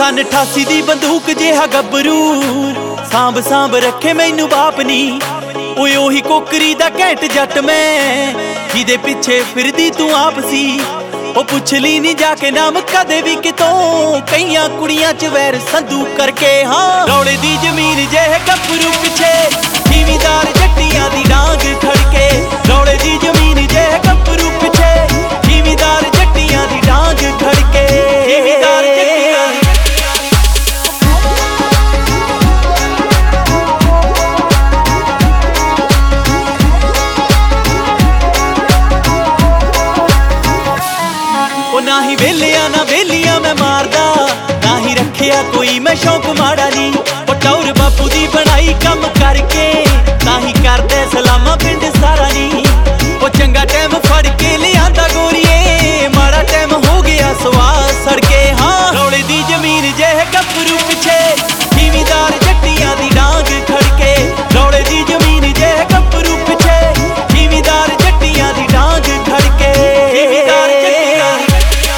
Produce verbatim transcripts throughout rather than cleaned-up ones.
सन अठासी दी बंदूक जिहा गबरू सांभ सांभ रखे मैनू बाप नी। ओए ओही कोकरी दा घैंट जट मैं जिदे पिछे फिरदी तू आप सी। ओ पुछ ली नी जाके नाम कदे भी कितों कईयां कुड़ियां च वैर संधू करके। हाँ रौले दी जमीन जेह गबरू पिछे जिमीदार जट्टियां दी डांग खड़के। रौले दी जमीन जेह गबरू पिछे जिमीदार जट्टियां दी डांग खड़के। जिमीदार जट्टियां दी ना ही वेलिया ना वेलिया मैं मारदा ना ही रखिया कोई मैं शौक माड़ा नी। ओ टौर बापू दी बनाई कम करके ना ही करदे सलामा पिंड सारा नी। ओ चंगा टाइम फड़ के लियांदा गोरीए माड़ा टाइम हो गया सवाह सड़के। हाँ रौले दी जमीन जेह गबरू पिछे जिमीदार जट्टियां दी डांग खड़के। रौले दी जमीन जेह गबरू पिछे जिमीदार जट्टियां दी डांग खड़के। जिमीदार जट्टियां दी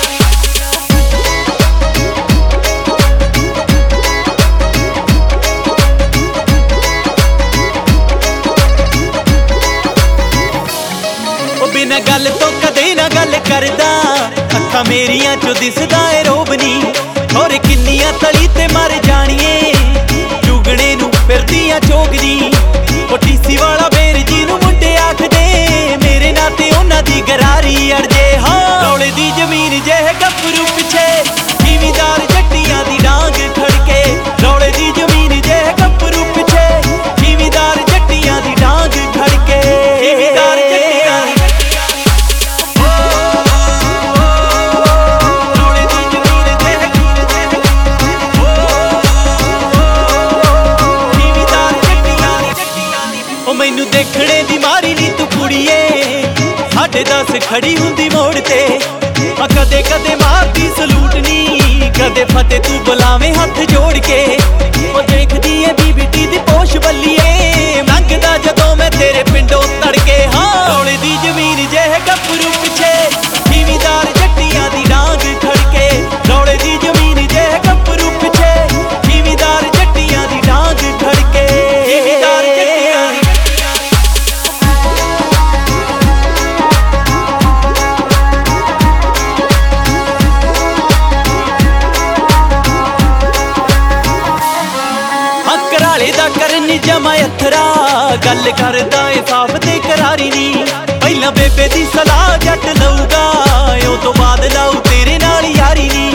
बिना गल तो कदे ना गल करदा अखां मेरियां चो दिसदा ए रोब नी। और किन्नियां तली ते मर जाणिए जुगणे नू फिरदियां चोगदी। ओ टीसी वाला बेर जी नू मुंडे आखदे मेरे नाते उन्हां दी गरारी अड़जे। हाँ रौले दी जमीन जेह गबरू पिछे जिमीदार जट्टियां दी डांग खड़के। रौले दी जमीन जेह गबरू पिछे जिमीदार जट्टियां दी डांग खड़के। जिमीदार जट्टियां दी मैनू देखने दी मारी नी तू कुड़िए साढ़े दस खड़ी हुंदी मोड़ ते। कदे कदे मारती सलूट नी कदे फते तू बुलावे हथ जोड़ के। ओ देखदी है बीबीटी दी पोश बल्लिए लंघदा जदों मैं तेरे पिंडों तड़के। हाँ रौले दी जमीन जेह गबरू पिछे जिमीदार जट्टियां दी डांग खड़के। रौले दी जमीन जेह गबरू पिछे जिमीदार जट्टियां दी डांग खड़के। जिमीदार जट्टियां दी करनी जमा अथरा गल करदा ए साफ ते करारी नी। पहला बेबे दी सलाह जट लऊगा ओ तो बाद लाऊ तेरे नाल यारी नी।